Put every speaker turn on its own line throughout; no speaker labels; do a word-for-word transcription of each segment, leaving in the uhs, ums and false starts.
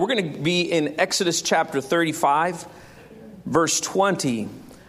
We're going to be in Exodus chapter thirty-five, verse twenty.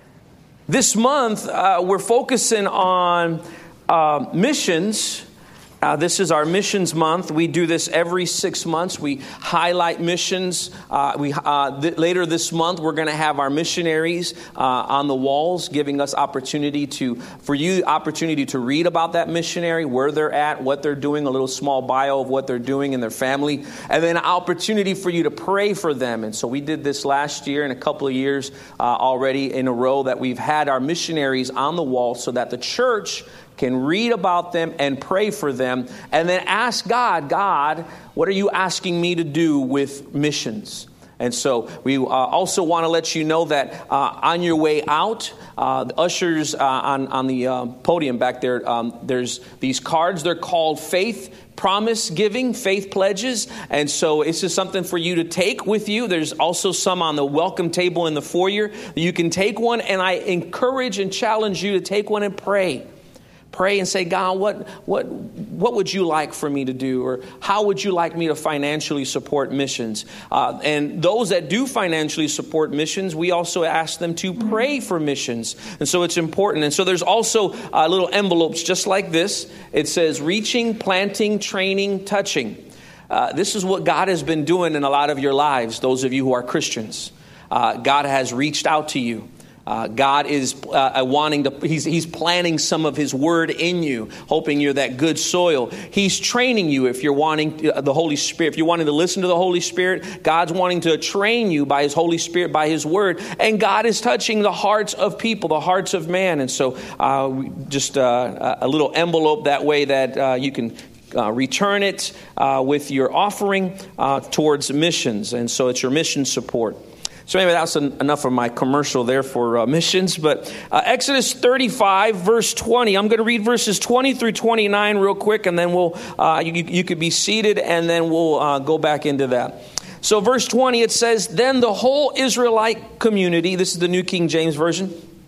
This month, uh, we're focusing on uh, missions. Uh, this is our missions month. We do this every six months. We highlight missions. Uh, we uh, th- later this month, we're going to have our missionaries uh, on the walls, giving us opportunity to, for you, opportunity to read about that missionary, where they're at, what they're doing, a little small bio of what they're doing and their family, and then an opportunity for you to pray for them. And so we did this last year and a couple of years uh, already in a row that we've had our missionaries on the wall so that the church can read about them and pray for them, and then ask God, God, what are you asking me to do with missions? And so we uh, also want to let you know that uh, on your way out, uh, the ushers uh, on, on the uh, podium back there, um, there's these cards. They're called Faith Promise Giving, Faith Pledges. And so it's just something for you to take with you. There's also some on the welcome table in the foyer. You can take one, and I encourage and challenge you to take one and pray. Pray and say, God, what what what would you like for me to do? Or how would you like me to financially support missions? Uh, and those that do financially support missions, we also ask them to pray for missions. And so it's important. And so there's also uh, little envelopes just like this. It says reaching, planting, training, touching. Uh, this is what God has been doing in a lot of your lives, those of you who are Christians. Uh, God has reached out to you. Uh, God is uh, wanting to, he's, he's planting some of his word in you, hoping you're that good soil. He's training you if you're wanting uh, the Holy Spirit. If you're wanting to listen to the Holy Spirit, God's wanting to train you by his Holy Spirit, by his word. And God is touching the hearts of people, the hearts of man. And so uh, just uh, a little envelope that way that uh, you can Uh, return it uh, with your offering uh, towards missions. And so it's your mission support. So anyway, that's an, enough of my commercial there for uh, missions. But uh, Exodus thirty-five, verse twenty. I'm going to read verses twenty through twenty-nine real quick, and then we'll uh, you, you could be seated, and then we'll uh, go back into that. So verse twenty, it says, "Then the whole Israelite community," this is the New King James Version,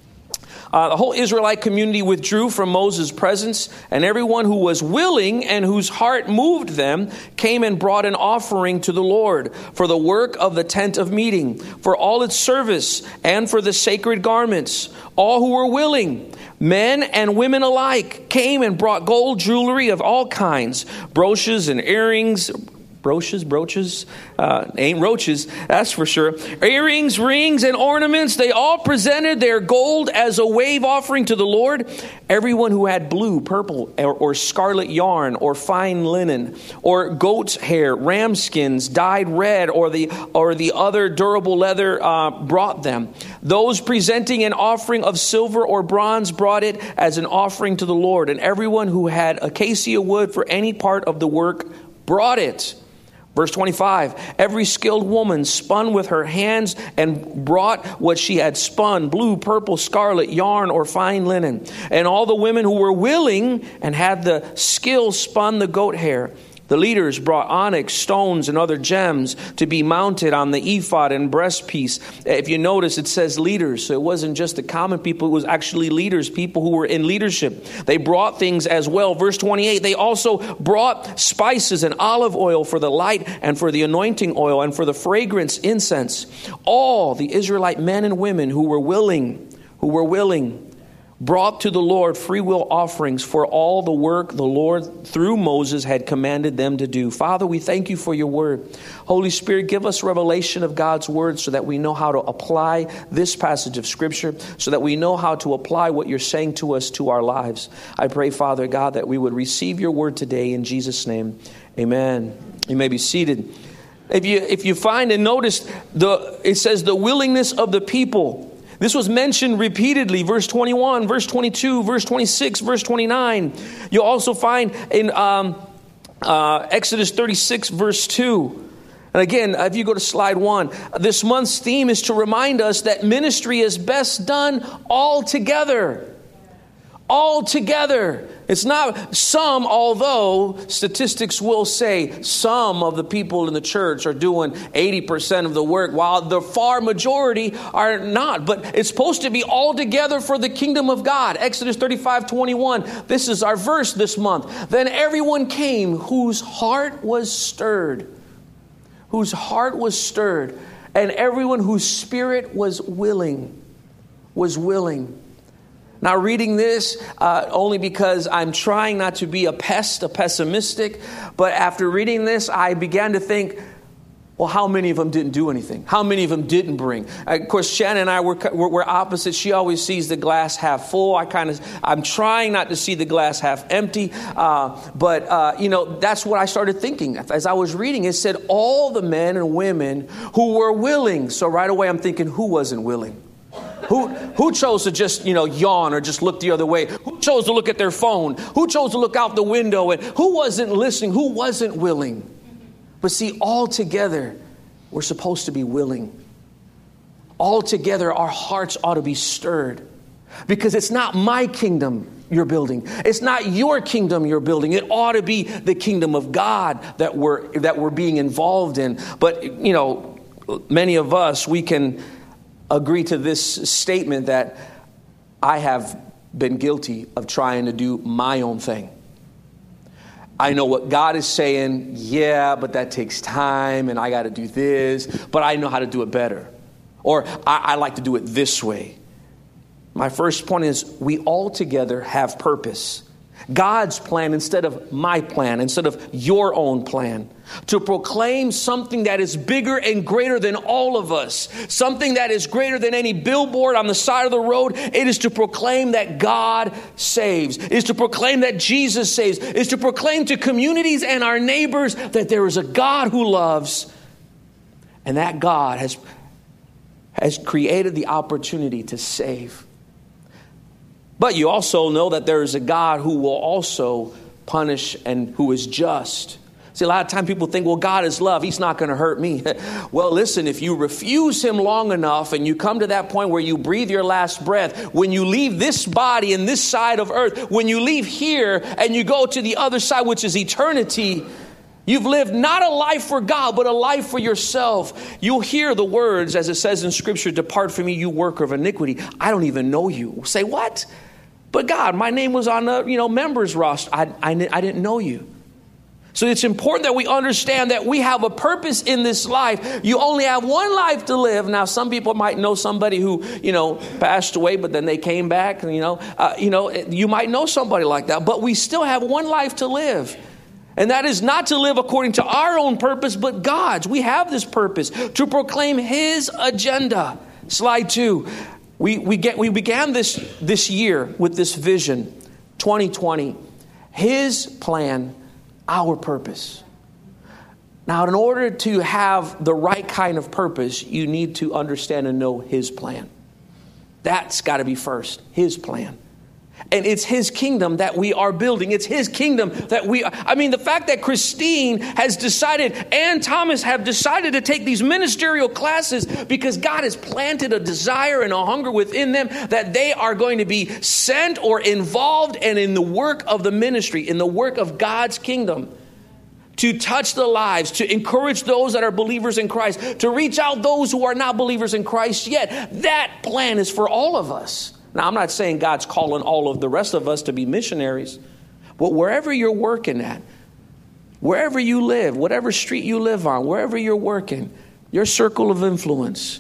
Uh, the whole Israelite community withdrew from Moses' presence, and everyone who was willing and whose heart moved them came and brought an offering to the Lord for the work of the tent of meeting, for all its service, and for the sacred garments. All who were willing, men and women alike, came and brought gold jewelry of all kinds, brooches and earrings, Brooches, brooches, uh, ain't roaches, that's for sure. Earrings, rings, and ornaments, they all presented their gold as a wave offering to the Lord. Everyone who had blue, purple, or, or scarlet yarn, or fine linen, or goat's hair, ram skins, dyed red, or the or the other durable leather uh, brought them. Those presenting an offering of silver or bronze brought it as an offering to the Lord. And everyone who had acacia wood for any part of the work brought it. Verse twenty-five, every skilled woman spun with her hands and brought what she had spun, blue, purple, scarlet, yarn, or fine linen. And all the women who were willing and had the skill spun the goat hair. The leaders brought onyx, stones, and other gems to be mounted on the ephod and breastpiece. If you notice, it says leaders. So it wasn't just the common people. It was actually leaders, people who were in leadership. They brought things as well. Verse twenty-eight, they also brought spices and olive oil for the light and for the anointing oil and for the fragrance incense. All the Israelite men and women who were willing, who were willing, brought to the Lord free will offerings for all the work the Lord through Moses had commanded them to do. Father, we thank you for your word. Holy Spirit, give us revelation of God's word so that we know how to apply this passage of Scripture, so that we know how to apply what you're saying to us to our lives. I pray, Father God, that we would receive your word today in Jesus' name. Amen. You may be seated. If you if you find and notice, the it says the willingness of the people. This was mentioned repeatedly, verse twenty-one, verse twenty-two, verse twenty-six, verse twenty-nine. You'll also find in um, uh, Exodus thirty-six, verse two. And again, if you go to slide one, this month's theme is to remind us that ministry is best done all together. All together. It's not some, although statistics will say some of the people in the church are doing eighty percent of the work, while the far majority are not. But it's supposed to be all together for the kingdom of God. Exodus thirty-five twenty-one. This is our verse this month. Then everyone came whose heart was stirred. whose heart was stirred, and everyone whose spirit was willing, was willing. Now, reading this, uh, only because I'm trying not to be a pest, a pessimistic, but after reading this, I began to think, well, how many of them didn't do anything? How many of them didn't bring? Uh, of course, Shannon and I were, were, were opposite. She always sees the glass half full. I kind of, I'm trying not to see the glass half empty. Uh, but, uh, you know, that's what I started thinking. As I was reading, it said all the men and women who were willing. So right away, I'm thinking, who wasn't willing? Who who chose to just, you know, yawn or just look the other way? Who chose to look at their phone? Who chose to look out the window? And who wasn't listening? Who wasn't willing? But see, all together, we're supposed to be willing. All together, our hearts ought to be stirred. Because it's not my kingdom you're building. It's not your kingdom you're building. It ought to be the kingdom of God that we're that we're being involved in. But, you know, many of us, we can agree to this statement that I have been guilty of trying to do my own thing. I know what God is saying, yeah, but that takes time and I got to do this, but I know how to do it better. Or I, I like to do it this way. My first point is we all together have purpose. God's plan instead of my plan, instead of your own plan. To proclaim something that is bigger and greater than all of us. Something that is greater than any billboard on the side of the road. It is to proclaim that God saves. It is to proclaim that Jesus saves. It is to proclaim to communities and our neighbors that there is a God who loves. And that God has, has created the opportunity to save. But you also know that there is a God who will also punish and who is just. See, a lot of times people think, well, God is love. He's not going to hurt me. Well, listen, if you refuse him long enough and you come to that point where you breathe your last breath, when you leave this body and this side of earth, when you leave here and you go to the other side, which is eternity, you've lived not a life for God, but a life for yourself. You'll hear the words, as it says in Scripture, depart from me, you worker of iniquity. I don't even know you. Say, what? But God, my name was on the, you know, members roster. I, I, I didn't know you. So it's important that we understand that we have a purpose in this life. You only have one life to live. Now, some people might know somebody who, you know, passed away, but then they came back. And, you know, uh, you know, you might know somebody like that. But we still have one life to live. And that is not to live according to our own purpose, but God's. We have this purpose to proclaim his agenda. Slide two. We we get we began this this year with this vision, twenty twenty, his plan, our purpose. Now, in order to have the right kind of purpose, you need to understand and know his plan. That's got to be first, his plan. And it's his kingdom that we are building. It's his kingdom that we are. I mean, the fact that Christine has decided and Thomas have decided to take these ministerial classes because God has planted a desire and a hunger within them that they are going to be sent or involved and in the work of the ministry, in the work of God's kingdom. To touch the lives, to encourage those that are believers in Christ, to reach out those who are not believers in Christ yet. That plan is for all of us. Now, I'm not saying God's calling all of the rest of us to be missionaries, but wherever you're working at, wherever you live, whatever street you live on, wherever you're working, your circle of influence,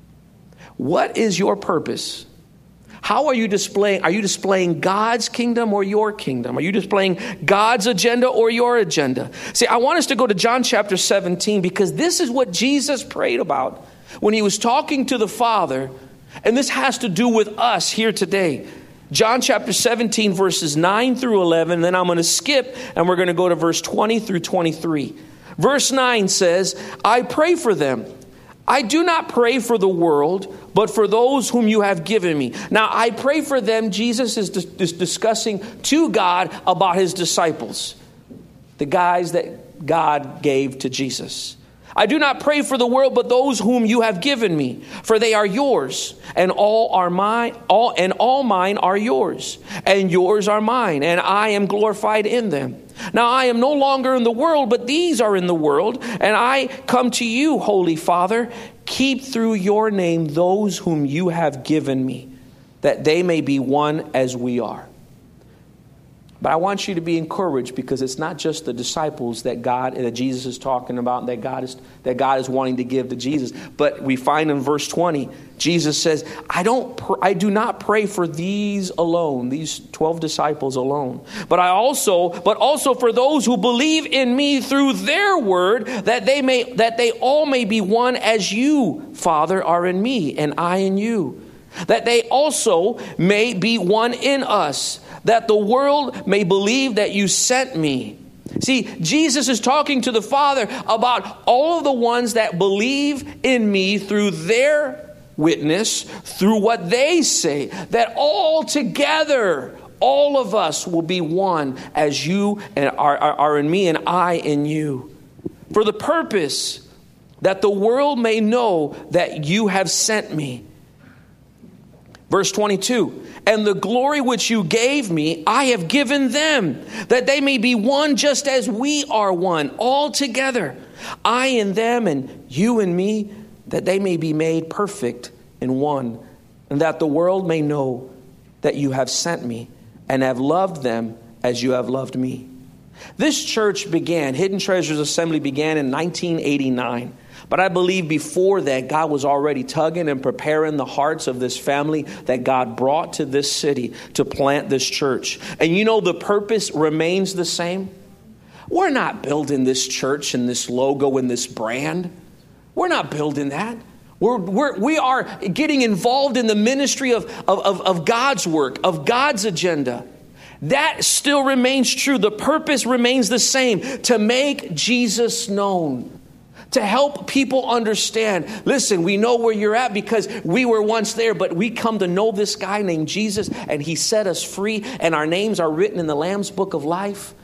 what is your purpose? How are you displaying? Are you displaying God's kingdom or your kingdom? Are you displaying God's agenda or your agenda? See, I want us to go to John chapter seventeen because this is what Jesus prayed about when he was talking to the Father. And this has to do with us here today. John chapter seventeen, verses nine through eleven. Then I'm going to skip and we're going to go to verse twenty through twenty-three. Verse nine says, I pray for them. I do not pray for the world, but for those whom you have given me. Now, I pray for them. Jesus is, dis- is discussing to God about his disciples, the guys that God gave to Jesus. I do not pray for the world, but those whom you have given me, for they are yours, and all are mine, all and all mine are yours, and yours are mine, and I am glorified in them. Now I am no longer in the world, but these are in the world, and I come to you, Holy Father. Keep through your name those whom you have given me, that they may be one as we are. But I want you to be encouraged, because it's not just the disciples that God, that Jesus is talking about, that God is that God is wanting to give to Jesus. But we find in verse twenty, Jesus says, I don't, pr- I do not pray for these alone, these twelve disciples alone, but I also, but also for those who believe in me through their word, that they may, that they all may be one, as you, Father, are in me, and I in you, that they also may be one in us, that the world may believe that you sent me. See, Jesus is talking to the Father about all of the ones that believe in me through their witness, through what they say, that all together, all of us will be one, as you and are, are, are in me and I in you, for the purpose that the world may know that you have sent me. Verse twenty-two, and the glory which you gave me, I have given them, that they may be one just as we are one, all together. I in them and you in me, that they may be made perfect in one, and that the world may know that you have sent me and have loved them as you have loved me. This church began, Hidden Treasures Assembly began in nineteen eighty-nine. But I believe before that, God was already tugging and preparing the hearts of this family that God brought to this city to plant this church. And you know, the purpose remains the same. We're not building this church and this logo and this brand. We're not building that. We're, we're, we are getting involved in the ministry of, of, of, of God's work, of God's agenda. That still remains true. The purpose remains the same, to make Jesus known, to help people understand. Listen, we know where you're at because we were once there, but we come to know this guy named Jesus, and he set us free, and our names are written in the Lamb's Book of Life.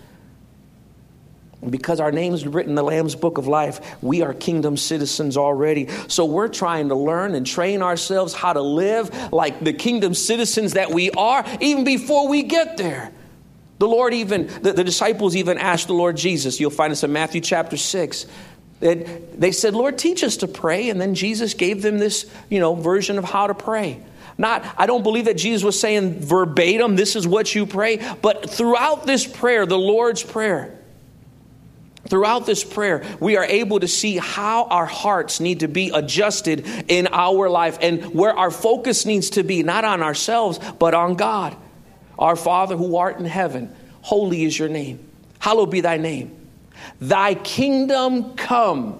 And because our names are written in the Lamb's Book of Life, we are kingdom citizens already. So we're trying to learn and train ourselves how to live like the kingdom citizens that we are, even before we get there. The Lord even, the, the disciples even asked the Lord Jesus, you'll find this in Matthew chapter six, that they said, Lord, teach us to pray. And then Jesus gave them this, you know, version of how to pray. Not, I don't believe that Jesus was saying verbatim, this is what you pray. But throughout this prayer, the Lord's Prayer, throughout this prayer, we are able to see how our hearts need to be adjusted in our life and where our focus needs to be, not on ourselves, but on God. Our Father who art in heaven, holy is your name. Hallowed be thy name. Thy kingdom come.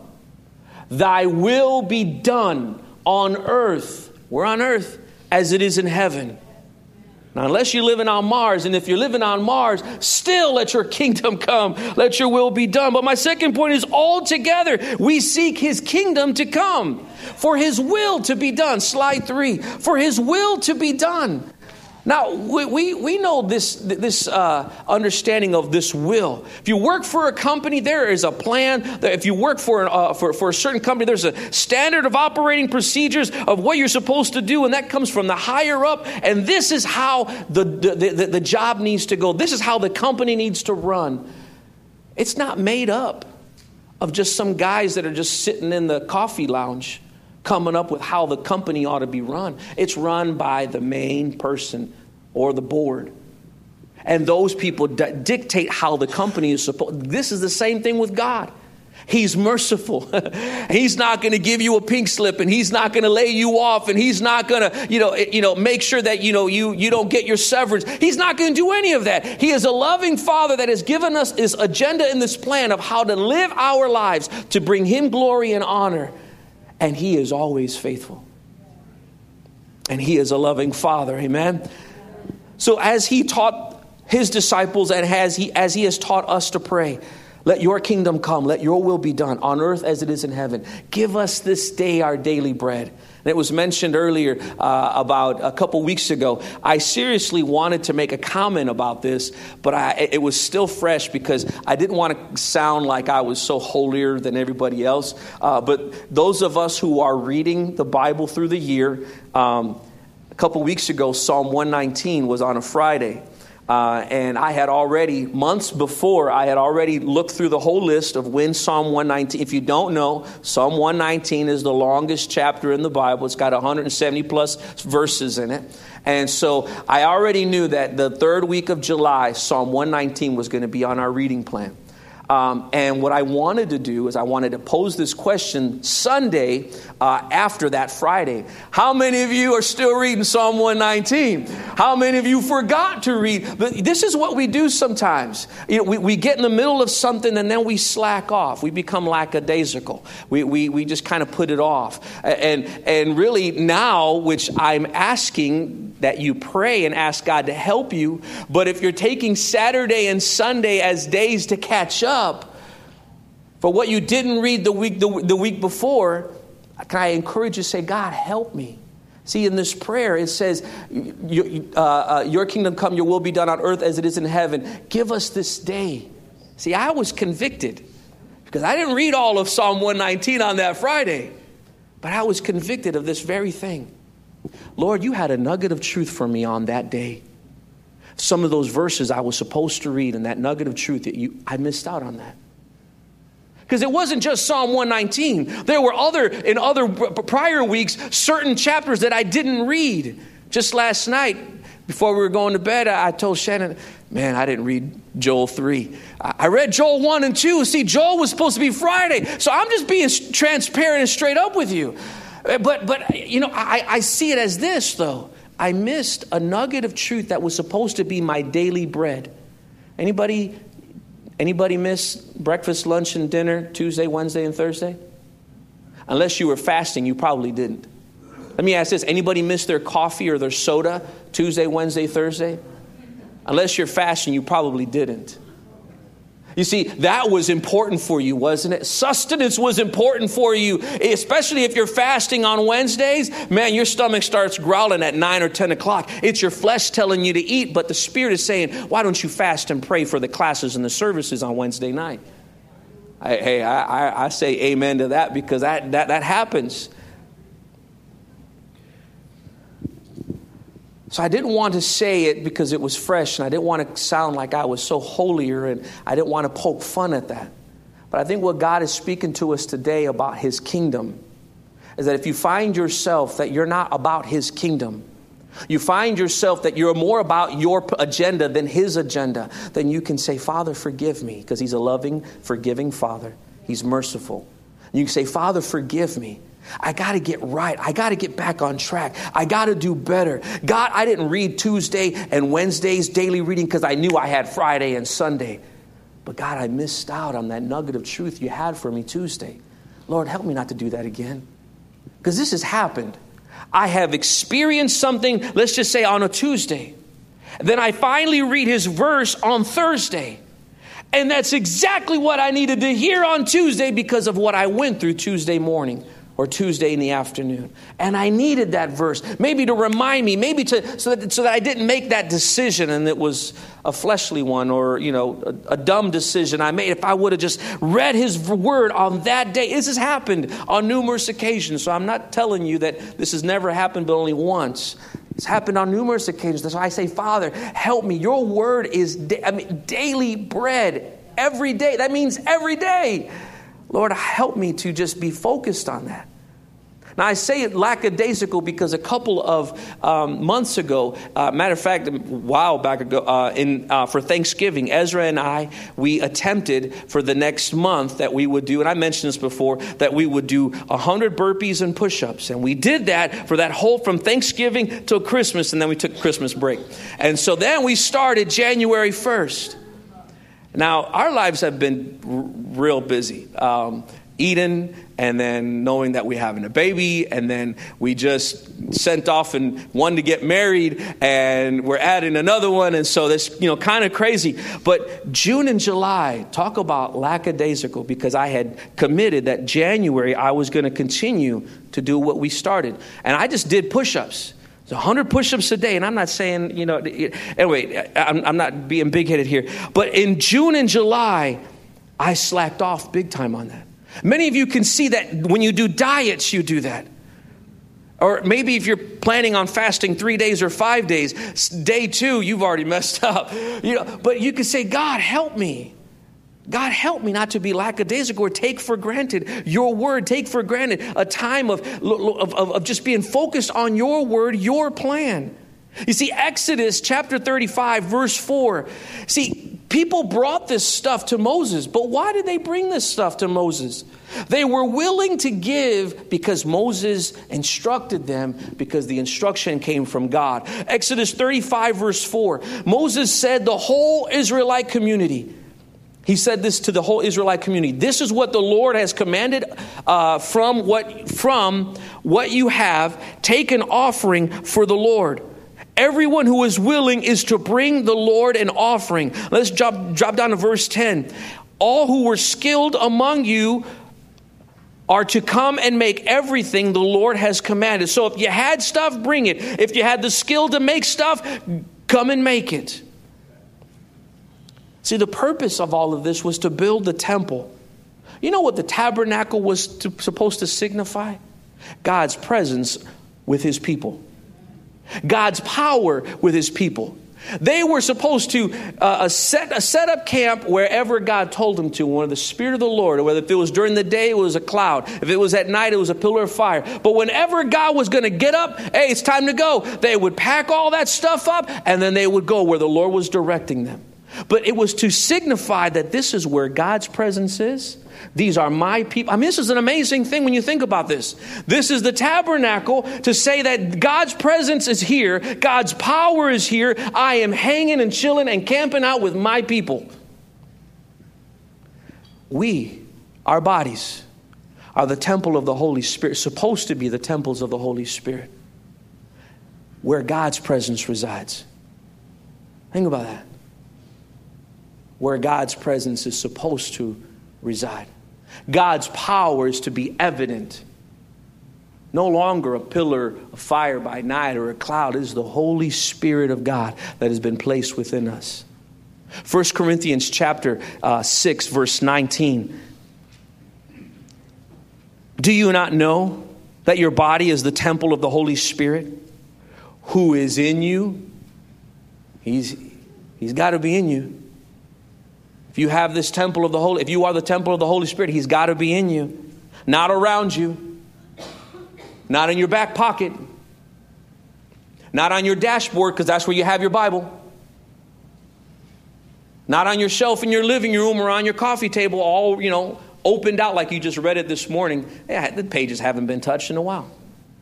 Thy will be done on earth. We're on earth as it is in heaven. Now, unless you're living on Mars, and if you're living on Mars, still let your kingdom come. Let your will be done. But my second point is, all together we seek his kingdom to come. For his will to be done. Slide three. For his will to be done. Now, we, we, we know this, this uh, understanding of this will. If you work for a company, there is a plan. If you work for, an, uh, for, for a certain company, there's a standard of operating procedures of what you're supposed to do, and that comes from the higher up. And this is how the, the, the, the job needs to go. This is how the company needs to run. It's not made up of just some guys that are just sitting in the coffee lounge coming up with how the company ought to be run. It's run by the main person or the board. And those people d- dictate how the company is supposed. This is the same thing with God. He's merciful. He's not going to give you a pink slip, and he's not going to lay you off, and he's not going to, you know, you know, make sure that, you know, you, you don't get your severance. He's not going to do any of that. He is a loving Father that has given us his agenda in this plan of how to live our lives to bring him glory and honor. And he is always faithful. And he is a loving Father. Amen. So as he taught his disciples and as he, as he has taught us to pray, let your kingdom come. Let your will be done on earth as it is in heaven. Give us this day our daily bread. And it was mentioned earlier uh, about a couple weeks ago. I seriously wanted to make a comment about this, but I, it was still fresh because I didn't want to sound like I was so holier than everybody else. Uh, but those of us who are reading the Bible through the year, um, a couple weeks ago, Psalm one nineteen was on a Friday. Uh, and I had already, months before, I had already looked through the whole list of when Psalm one nineteen, if you don't know, Psalm one nineteen is the longest chapter in the Bible. It's got one hundred seventy plus verses in it. And so I already knew that the third week of July, Psalm one nineteen was going to be on our reading plan. Um, and what I wanted to do is I wanted to pose this question Sunday uh, after that Friday. How many of you are still reading Psalm one nineteen? How many of you forgot to read? But this is what we do sometimes. You know, we, we get in the middle of something and then we slack off. We become lackadaisical. We we we just kind of put it off. And and really now, which I'm asking that you pray and ask God to help you. But if you're taking Saturday and Sunday as days to catch up for what you didn't read the week the, the week before, can I encourage you to say, God, help me. See, in this prayer, it says, uh, uh, your kingdom come, your will be done on earth as it is in heaven. Give us this day. See, I was convicted because I didn't read all of Psalm one nineteen on that Friday, but I was convicted of this very thing. Lord, you had a nugget of truth for me on that day. Some of those verses I was supposed to read and that nugget of truth, that you, I missed out on that. Because it wasn't just Psalm one nineteen. There were other, in other prior weeks, certain chapters that I didn't read. Just last night, before we were going to bed, I told Shannon, man, I didn't read Joel three. I read Joel one and two. See, Joel was supposed to be Friday. So I'm just being transparent and straight up with you. But, but you know, I, I see it as this, though. I missed a nugget of truth that was supposed to be my daily bread. Anybody, anybody miss breakfast, lunch, and dinner Tuesday, Wednesday, and Thursday? Unless you were fasting, you probably didn't. Let me ask this. Anybody miss their coffee or their soda Tuesday, Wednesday, Thursday? Unless you're fasting, you probably didn't. You see, that was important for you, wasn't it? Sustenance was important for you, especially if you're fasting on Wednesdays. Man, your stomach starts growling at nine or ten o'clock. It's your flesh telling you to eat, but the Spirit is saying, why don't you fast and pray for the classes and the services on Wednesday night? I, hey, I, I, I say amen to that because that, that, that happens. So I didn't want to say it because it was fresh, and I didn't want to sound like I was so holier, and I didn't want to poke fun at that. But I think what God is speaking to us today about His kingdom is that if you find yourself that you're not about His kingdom, you find yourself that you're more about your agenda than His agenda, then you can say, Father, forgive me, because He's a loving, forgiving Father. He's merciful. You can say, Father, forgive me. I got to get right. I got to get back on track. I got to do better. God, I didn't read Tuesday and Wednesday's daily reading because I knew I had Friday and Sunday. But God, I missed out on that nugget of truth you had for me Tuesday. Lord, help me not to do that again. Because this has happened. I have experienced something, let's just say on a Tuesday. Then I finally read His verse on Thursday. And that's exactly what I needed to hear on Tuesday because of what I went through Tuesday morning. Or Tuesday in the afternoon. And I needed that verse. Maybe to remind me. Maybe to so that, so that I didn't make that decision and it was a fleshly one. Or, you know, a, a dumb decision I made. If I would have just read His word on that day. This has happened on numerous occasions. So I'm not telling you that this has never happened but only once. It's happened on numerous occasions. That's why I say, Father, help me. Your word is da- I mean, daily bread. Every day. That means every day. Lord, help me to just be focused on that. Now, I say it lackadaisical because a couple of um, months ago, uh, matter of fact, a while back ago, uh, in uh, for Thanksgiving, Ezra and I, we attempted for the next month that we would do, and I mentioned this before, that we would do one hundred burpees and push-ups. And we did that for that whole, from Thanksgiving till Christmas, and then we took Christmas break. And so then we started January first. Now, our lives have been r- real busy. Um, Eden, and then knowing that we're having a baby, and then we just sent off and one to get married, and we're adding another one, and so that's, you know, kind of crazy. But June and July, talk about lackadaisical, because I had committed that January I was going to continue to do what we started, and I just did push-ups. one hundred push-ups a day, and I'm not saying, you know, anyway, I'm, I'm not being big-headed here, but in June and July, I slacked off big time on that. Many of you can see that when you do diets, you do that. Or maybe if you're planning on fasting three days or five days, day two, you've already messed up. You know, but you can say, God, help me. God, help me not to be lackadaisical or take for granted your word. Take for granted a time of, of, of just being focused on your word, your plan. You see, Exodus chapter thirty-five, verse four. See, people brought this stuff to Moses. But why did they bring this stuff to Moses? They were willing to give because Moses instructed them, because the instruction came from God. Exodus thirty-five, verse four. Moses said the whole Israelite community, he said this to the whole Israelite community. This is what the Lord has commanded uh, from what from what you have. Take an offering for the Lord. Everyone who is willing is to bring the Lord an offering. Let's drop, drop down to verse ten. All who were skilled among you are to come and make everything the Lord has commanded. So if you had stuff, bring it. If you had the skill to make stuff, come and make it. See, the purpose of all of this was to build the temple. You know what the tabernacle was to, supposed to signify? God's presence with his people. God's power with his people. They were supposed to uh, set, uh, set up camp wherever God told them to, where the Spirit of the Lord, or whether if it was during the day, it was a cloud. If it was at night, it was a pillar of fire. But whenever God was going to get up, hey, it's time to go, they would pack all that stuff up, and then they would go where the Lord was directing them. But it was to signify that this is where God's presence is. These are my people. I mean, this is an amazing thing when you think about this. This is the tabernacle to say that God's presence is here. God's power is here. I am hanging and chilling and camping out with my people. We, our bodies, are the temple of the Holy Spirit, supposed to be the temples of the Holy Spirit, where God's presence resides. Think about that. Where God's presence is supposed to reside. God's power is to be evident. No longer a pillar of fire by night or a cloud. It is the Holy Spirit of God that has been placed within us. First Corinthians chapter uh, six, verse nineteen. Do you not know that your body is the temple of the Holy Spirit who is in you? He's, he's got to be in you. If you have this temple of the Holy, if you are the temple of the Holy Spirit, he's got to be in you, not around you, not in your back pocket, not on your dashboard, because that's where you have your Bible, not on your shelf in your living room or on your coffee table, all, you know, opened out like you just read it this morning. Yeah, the pages haven't been touched in a while.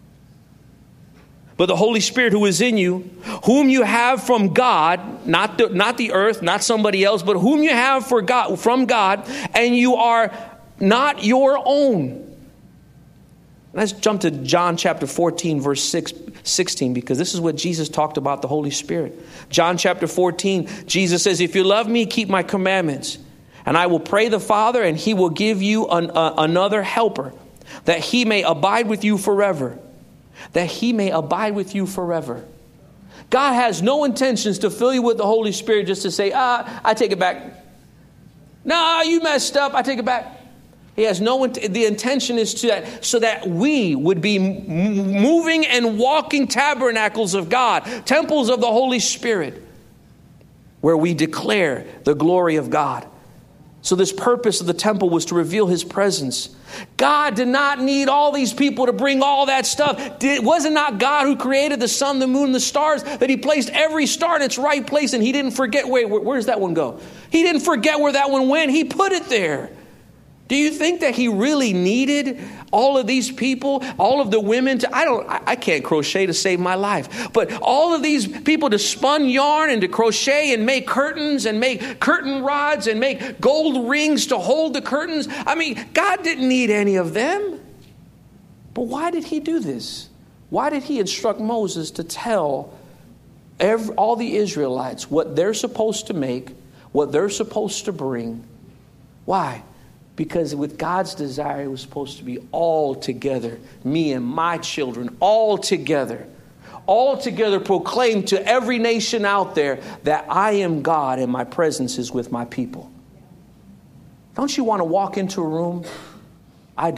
But the Holy Spirit who is in you, whom you have from God, not the, not the earth, not somebody else, but whom you have for God, from God, and you are not your own. Let's jump to John chapter fourteen, verse six, sixteen, because this is what Jesus talked about the Holy Spirit. John chapter fourteen, Jesus says, if you love me, keep my commandments. And I will pray the Father, and he will give you an, uh, another helper, that he may abide with you forever. That he may abide with you forever. God has no intentions to fill you with the Holy Spirit just to say, ah, I take it back. No, you messed up. I take it back. He has no, the intention is to that, so that we would be moving and walking tabernacles of God, temples of the Holy Spirit, where we declare the glory of God. So this purpose of the temple was to reveal his presence. God did not need all these people to bring all that stuff. It wasn't not God who created the sun, the moon, and the stars, that he placed every star in its right place, and he didn't forget, wait, where, where does that one go? He didn't forget where that one went. He put it there. Do you think that he really needed all of these people, all of the women to, I don't, I, I can't crochet to save my life, but all of these people to spun yarn and to crochet and make curtains and make curtain rods and make gold rings to hold the curtains. I mean, God didn't need any of them. But why did he do this? Why did he instruct Moses to tell every, all the Israelites what they're supposed to make, what they're supposed to bring? Why? Because with God's desire, it was supposed to be all together. Me and my children, all together. All together proclaim to every nation out there that I am God and my presence is with my people. Don't you want to walk into a room? I do.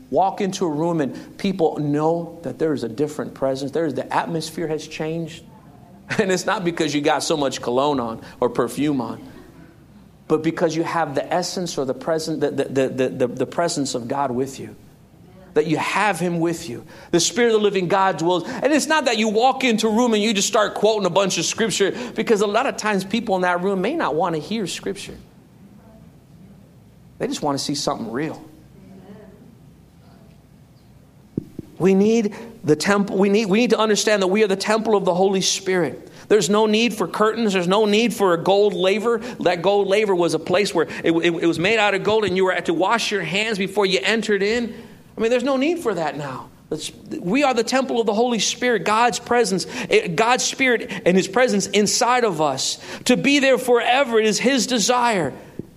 walk into a room and people know that there is a different presence. There is, the atmosphere has changed. And it's not because you got so much cologne on or perfume on, but because you have the essence or the present, the, the, the, the, the presence of God with you. That you have him with you. The Spirit of the living God dwells. And it's not that you walk into a room and you just start quoting a bunch of scripture, because a lot of times people in that room may not want to hear scripture. They just want to see something real. We need the temple. We need, we need to understand that we are the temple of the Holy Spirit. There's no need for curtains. There's no need for a gold laver. That gold laver was a place where it, it, it was made out of gold and you were had to wash your hands before you entered in. I mean, there's no need for that now. It's, we are the temple of the Holy Spirit, God's presence, God's Spirit and his presence inside of us. To be there forever, it is his desire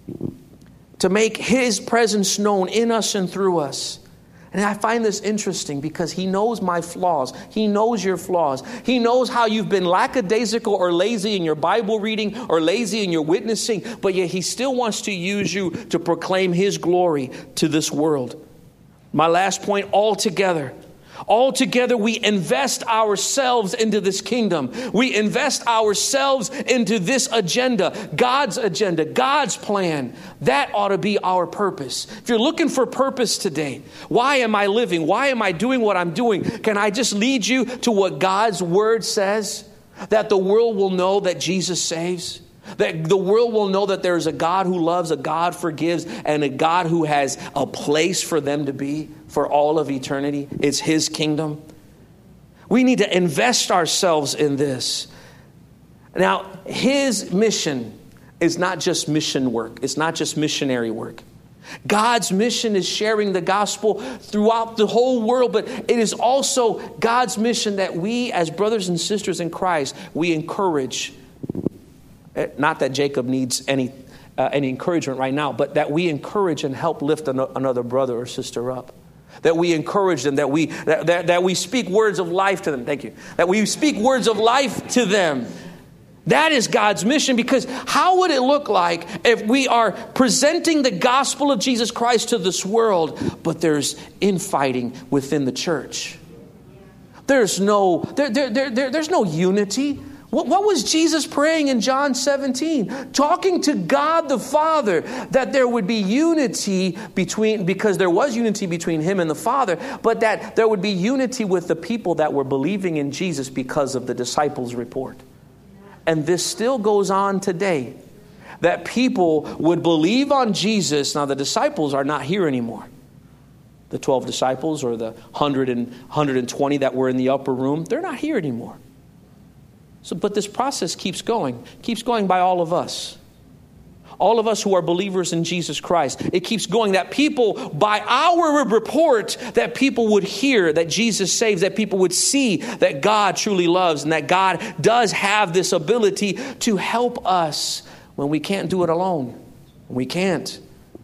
to make his presence known in us and through us. And I find this interesting because he knows my flaws. He knows your flaws. He knows how you've been lackadaisical or lazy in your Bible reading or lazy in your witnessing, but yet he still wants to use you to proclaim his glory to this world. My last point, altogether. Altogether, we invest ourselves into this kingdom. We invest ourselves into this agenda, God's agenda, God's plan. That ought to be our purpose. If you're looking for purpose today, why am I living? Why am I doing what I'm doing? Can I just lead you to what God's word says? That the world will know that Jesus saves. That the world will know that there is a God who loves, a God forgives, and a God who has a place for them to be for all of eternity. It's his kingdom. We need to invest ourselves in this. Now, his mission is not just mission work. It's not just missionary work. God's mission is sharing the gospel throughout the whole world, but it is also God's mission that we as brothers and sisters in Christ, we encourage. Not that Jacob needs any uh, any encouragement right now, but that we encourage and help lift an- another brother or sister up. That we encourage them, that we that, that, that we speak words of life to them. Thank you. That we speak words of life to them. That is God's mission, because how would it look like if we are presenting the gospel of Jesus Christ to this world, but there's infighting within the church? There's no there, there, there, there there's no unity. What, what was Jesus praying in John seventeen? Talking to God the Father, that there would be unity between, because there was unity between him and the Father, but that there would be unity with the people that were believing in Jesus because of the disciples' report. And this still goes on today, that people would believe on Jesus. Now the disciples are not here anymore. The twelve disciples or the one hundred and one hundred twenty that were in the upper room, they're not here anymore. So, but this process keeps going, keeps going by all of us. All of us who are believers in Jesus Christ. It keeps going, that people, by our report, that people would hear that Jesus saves, that people would see that God truly loves, and that God does have this ability to help us when we can't do it alone. We can't.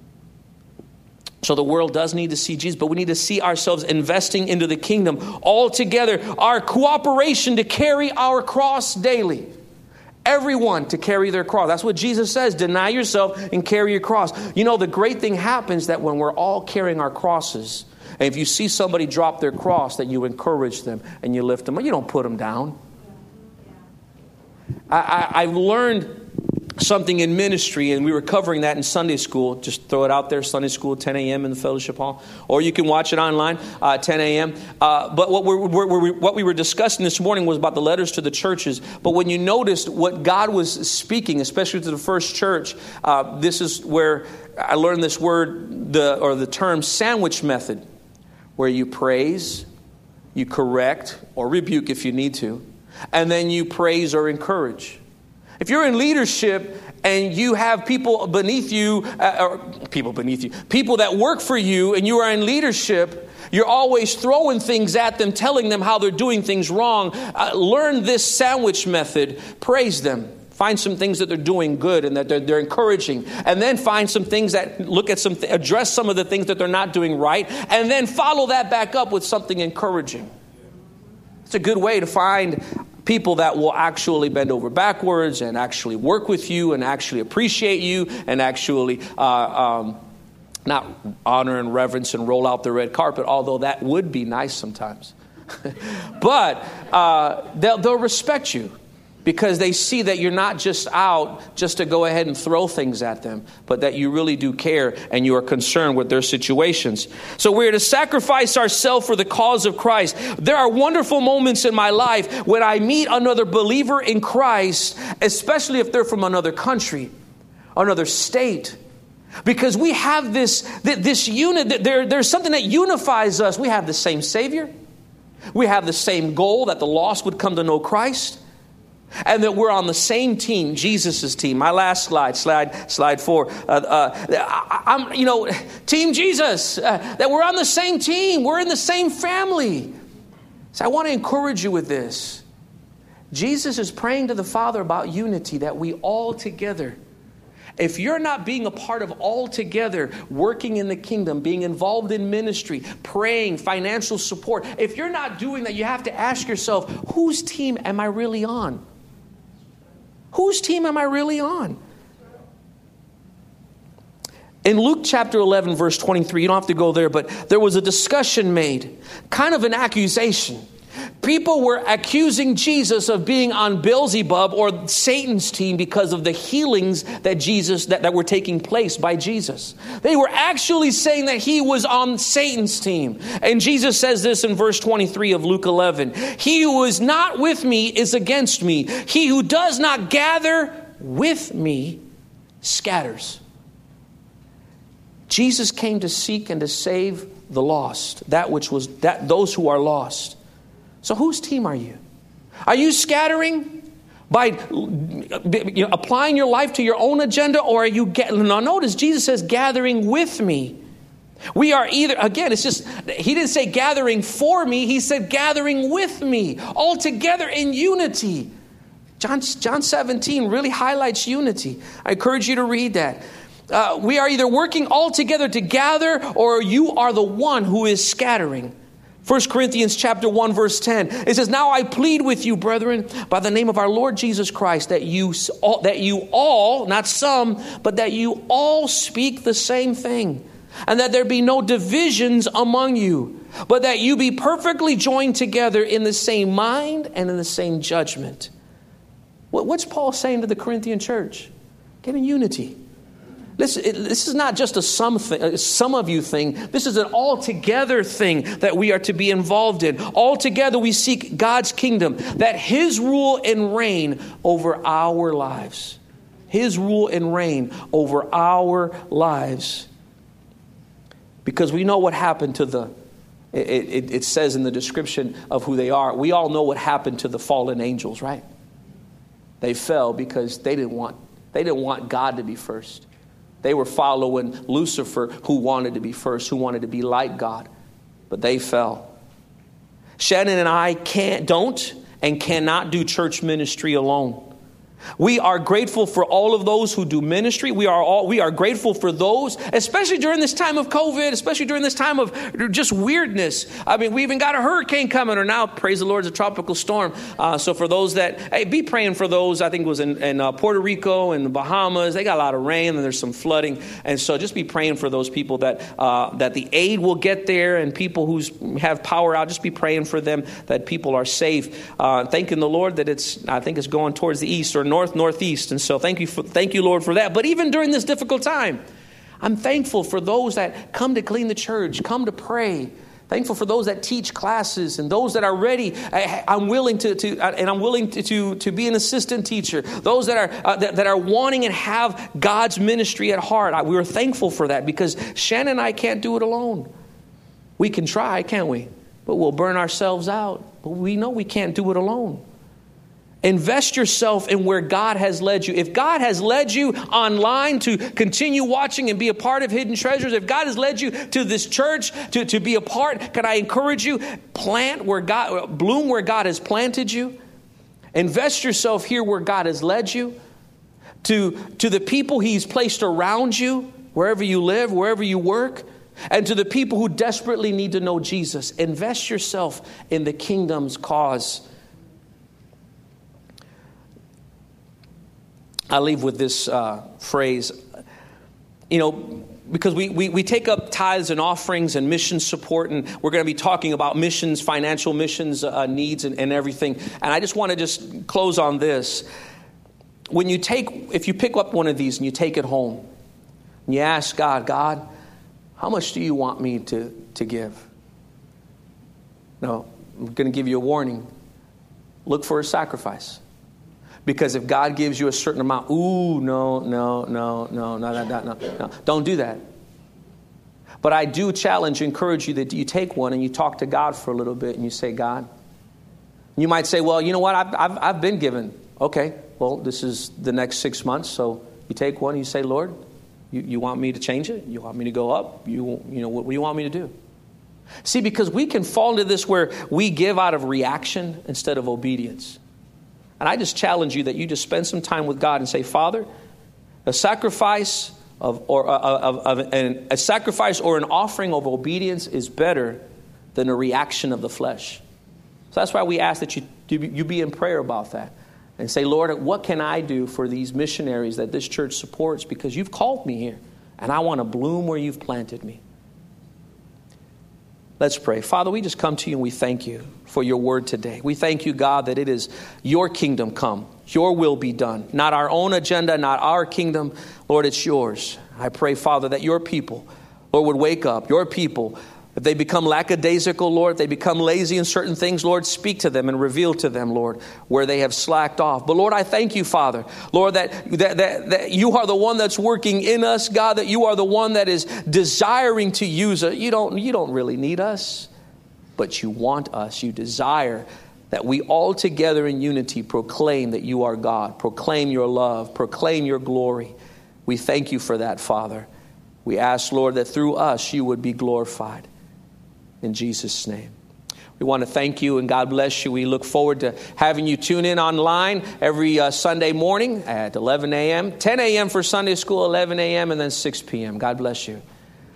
So the world does need to see Jesus, but we need to see ourselves investing into the kingdom altogether. Our cooperation to carry our cross daily. Everyone to carry their cross. That's what Jesus says. Deny yourself and carry your cross. You know, the great thing happens that when we're all carrying our crosses, and if you see somebody drop their cross, that you encourage them and you lift them. You don't put them down. I, I, I've learned something in ministry, and we were covering that in Sunday school. Just throw it out there, Sunday school, ten a.m. in the fellowship hall. Or you can watch it online, uh, ten a.m. Uh, but what, we're, we're, what we were discussing this morning was about the letters to the churches. But when you noticed what God was speaking, especially to the first church, uh, this is where I learned this word, the or the term sandwich method, where you praise, you correct, or rebuke if you need to, and then you praise or encourage. If you're in leadership and you have people beneath you, uh, or people beneath you, people that work for you, and you are in leadership, you're always throwing things at them, telling them how they're doing things wrong. Uh, learn this sandwich method. Praise them. Find some things that they're doing good and that they're, they're encouraging. And then find some things that look at some, th- address some of the things that they're not doing right. And then follow that back up with something encouraging. It's a good way to find people that will actually bend over backwards and actually work with you and actually appreciate you and actually uh, um, not honor and reverence and roll out the red carpet, although that would be nice sometimes. But uh, they'll, they'll respect you because they see that you're not just out just to go ahead and throw things at them, but that you really do care and you are concerned with their situations. So we're to sacrifice ourselves for the cause of Christ. There are wonderful moments in my life when I meet another believer in Christ, especially if they're from another country, another state. Because we have this, this unit, there, there's something that unifies us. We have the same Savior. We have the same goal, that the lost would come to know Christ. And that we're on the same team, Jesus' team. My last slide, slide, slide four. Uh, uh, I, I'm, you know, Team Jesus. Uh, that we're on the same team. We're in the same family. So I want to encourage you with this. Jesus is praying to the Father about unity, that we all together. If you're not being a part of all together, working in the kingdom, being involved in ministry, praying, financial support, if you're not doing that, you have to ask yourself, whose team am I really on? Whose team am I really on? In Luke chapter eleven, verse twenty-three, you don't have to go there, but there was a discussion made, kind of an accusation. People were accusing Jesus of being on Beelzebub or Satan's team because of the healings that Jesus that, that were taking place by Jesus. They were actually saying that he was on Satan's team. And Jesus says this in verse twenty-three of Luke eleven. He who is not with me is against me. He who does not gather with me scatters. Jesus came to seek and to save the lost, that which was that those who are lost. So whose team are you? Are you scattering by you know, applying your life to your own agenda, or are you get, now notice Jesus says gathering with me. We are either, again, it's just, he didn't say gathering for me, he said gathering with me, all together in unity. John, John seventeen really highlights unity. I encourage you to read that. Uh, we are either working all together to gather, or you are the one who is scattering. First Corinthians chapter one, verse ten. It says, now I plead with you, brethren, by the name of our Lord Jesus Christ, that you all, that you all, not some, but that you all speak the same thing, and that there be no divisions among you, but that you be perfectly joined together in the same mind and in the same judgment. What's Paul saying to the Corinthian church? Get in unity. Listen, this is not just a some thing, a some of you thing. This is an all-together thing that we are to be involved in. All together we seek God's kingdom, that his rule and reign over our lives. His rule and reign over our lives. Because we know what happened to the, it, it, it says in the description of who they are, we all know what happened to the fallen angels, right? They fell because they didn't want, they didn't want God to be first. They were following Lucifer, who wanted to be first, who wanted to be like God. But they fell. Shannon and I can't, don't, and cannot do church ministry alone. We are grateful for all of those who do ministry. We are all we are grateful for those, especially during this time of COVID, especially during this time of just weirdness. I mean, we even got a hurricane coming, or now, praise the Lord, it's a tropical storm. Uh, so for those that, hey, be praying for those. I think it was in, in uh, Puerto Rico and the Bahamas. They got a lot of rain and there's some flooding. And so just be praying for those people that uh, that the aid will get there, and people who have power out, just be praying for them that people are safe. Uh, thanking the Lord that it's, I think it's going towards the east or north, northeast. And so thank you, for, thank you, Lord, for that. But even during this difficult time, I'm thankful for those that come to clean the church, come to pray. Thankful for those that teach classes and those that are ready. I, I'm willing to, to and I'm willing to, to, to be an assistant teacher. Those that are uh, that, that are wanting and have God's ministry at heart. I, we are thankful for that, because Shannon and I can't do it alone. We can try, can't we? But we'll burn ourselves out. But we know we can't do it alone. Invest yourself in where God has led you. If God has led you online to continue watching and be a part of Hidden Treasures, if God has led you to this church to, to be a part, can I encourage you? Plant where God, bloom where God has planted you. Invest yourself here where God has led you. To, to the people He's placed around you, wherever you live, wherever you work. And to the people who desperately need to know Jesus. Invest yourself in the kingdom's cause. I leave with this uh, phrase. You know, because we, we, we take up tithes and offerings and mission support, and we're going to be talking about missions, financial missions uh, needs and, and everything. And I just want to just close on this. When you take, if you pick up one of these and you take it home, and you ask God, God, how much do you want me to, to give? No, I'm going to give you a warning. Look for a sacrifice. Because if God gives you a certain amount, ooh, no, no, no, no, no, no, no, no, no. Don't do that. But I do challenge, encourage you that you take one and you talk to God for a little bit and you say, God. You might say, well, you know what, I've, I've, I've been given. Okay, well, this is the next six months. So you take one and you say, Lord, you, you want me to change it? You want me to go up? You, you know, what, what do you want me to do? See, because we can fall into this where we give out of reaction instead of obedience. And I just challenge you that you just spend some time with God and say, Father, a sacrifice of or uh, of, of an, a sacrifice or an offering of obedience is better than a reaction of the flesh. So that's why we ask that you you be in prayer about that and say, Lord, what can I do for these missionaries that this church supports? Because you've called me here, and I want to bloom where you've planted me. Let's pray. Father, we just come to you and we thank you for your word today. We thank you, God, that it is your kingdom come, your will be done, not our own agenda, not our kingdom. Lord, it's yours. I pray, Father, that your people, Lord, would wake up. Your people, if they become lackadaisical, Lord, they become lazy in certain things, Lord, speak to them and reveal to them, Lord, where they have slacked off. But Lord, I thank you, Father, Lord, that, that, that, that you are the one that's working in us, God, that you are the one that is desiring to use us. You don't, you don't really need us, but you want us. You desire that we all together in unity proclaim that you are God, proclaim your love, proclaim your glory. We thank you for that, Father. We ask, Lord, that through us you would be glorified. In Jesus' name. We want to thank you and God bless you. We look forward to having you tune in online every uh, Sunday morning at eleven a.m., ten a.m. for Sunday school, eleven a.m., and then six p.m. God bless you.